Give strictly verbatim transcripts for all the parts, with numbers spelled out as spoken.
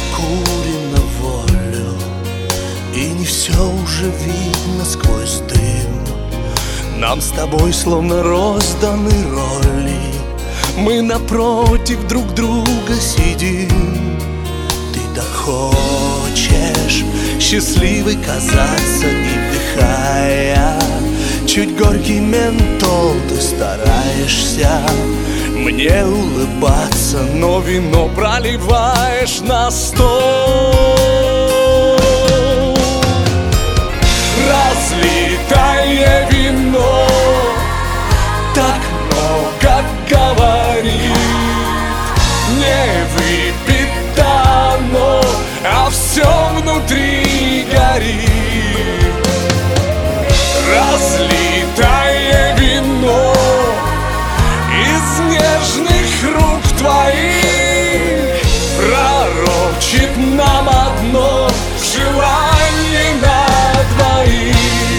накурено волю, и не все уже видно сквозь дым. Нам с тобой словно розданы роли, мы напротив друг друга сидим. Ты так хочешь счастливой казаться, и вдыхая чуть горький ментол, ты стараешься мне улыбаться, но вино проливаешь на стол. Разлитое вино так много говорит, не выпито оно, а все внутри горит. Разлитое вино из нежных рук твоих пророчит нам одно желание на двоих.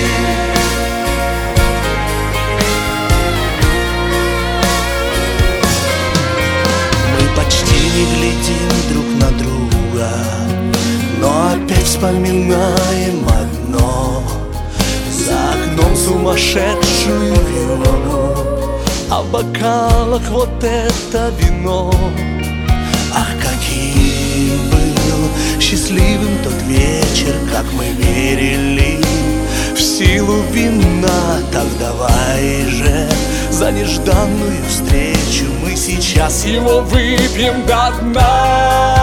Мы почти не глядим друг на друга, но опять вспоминаем одно: за окном сумасшедшую вьюгу, а в бокалах вот это вино. Ах, каким был счастливым тот вечер, как мы верили в силу вина. Так давай же за нежданную встречу мы сейчас его выпьем до дна.